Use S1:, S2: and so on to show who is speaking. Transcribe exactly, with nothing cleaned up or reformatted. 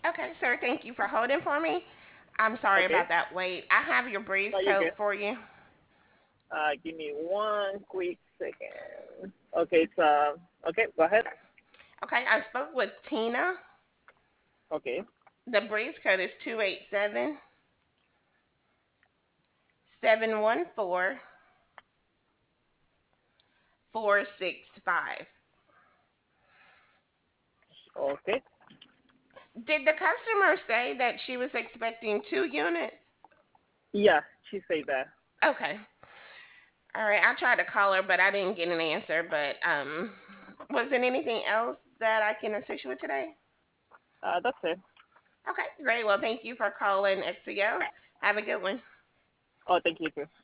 S1: Okay, sir. Thank you for holding for me. I'm sorry
S2: Okay.
S1: about that wait. I have your breeze
S2: No, you're
S1: code
S2: good.
S1: for you.
S2: Uh, give me one quick second. Okay, it's uh. Okay, go ahead.
S1: Okay, I spoke with Tina.
S2: Okay.
S1: The breeze code is two eight seven seven one four four six five.
S2: Okay.
S1: Did the customer say that she was expecting two units?
S2: Yeah, she said that.
S1: Okay. All right. I tried to call her, but I didn't get an answer. But um, was there anything else that I can assist you with today?
S2: Uh, that's it.
S1: Okay, great. Well, thank you for calling X C O. Have a good one.
S2: Oh, thank you too.